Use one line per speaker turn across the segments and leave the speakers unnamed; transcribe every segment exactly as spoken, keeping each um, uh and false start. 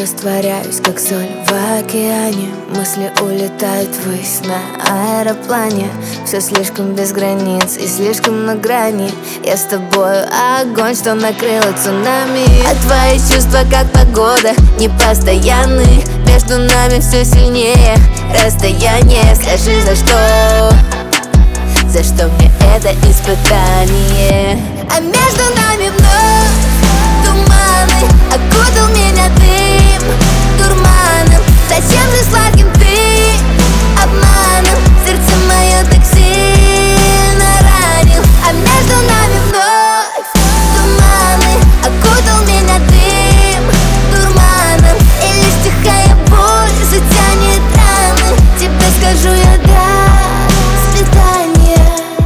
растворяюсь, как соль в океане. Мысли улетают ввысь на аэроплане. Все слишком без границ и слишком на грани. Я с тобою огонь, что накрыло цунами. А твои чувства, как погода, непостоянны. Между нами все сильнее расстояние. Скажи, за что? За что мне это испытание? А между нами вновь туманы. Окутал меня дым дурманом. Зачем же сладким ты обманом? Сердце мое так сильно ранил. А между нами вновь туманы. Окутал меня дым дурманом. И лишь тихая боль затянет раны. Тебе скажу я до свидания.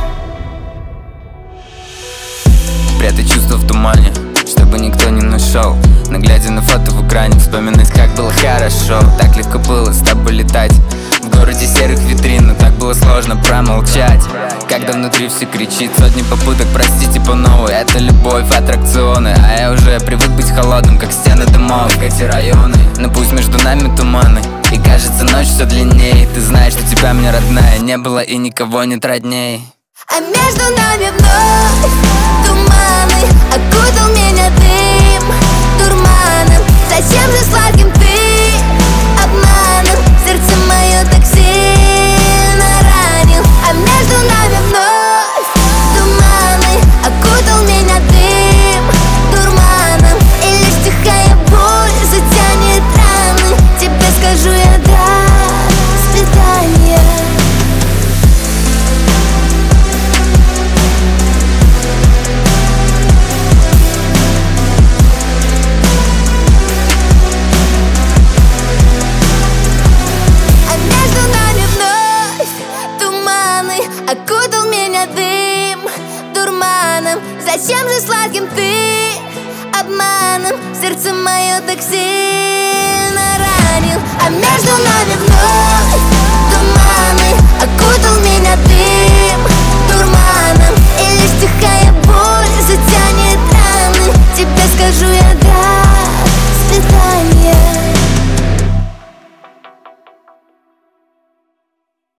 Прятать чувства в тумане, чтобы никто не нашел. Но глядя на фото в экране, вспоминать, как было хорошо. Так легко было с тобой летать в городе серых витрин, но так было сложно промолчать. Когда внутри все кричит, сотни попыток простить и по новой. Это любовь, аттракционы, а я уже привык быть холодным, как стены домов, как эти районы. Но пусть между нами туманы, и кажется ночь все длиннее. Ты знаешь, что тебя мне родная не было и никого нет родней.
А между нами вновь туманы. Окутал меня дым дурманом. Зачем же сладким ты обманом? Сердце мое так сильно ранил. А между нами вновь туманы. Окутал меня дым дурманом. И лишь тихая боль затянет раны. Тебе скажу я до свидания. Окутал меня дым дурманом. Зачем же сладким ты обманом? Сердце мое так сильно ранил. А между нами вновь туманы. Окутал меня дым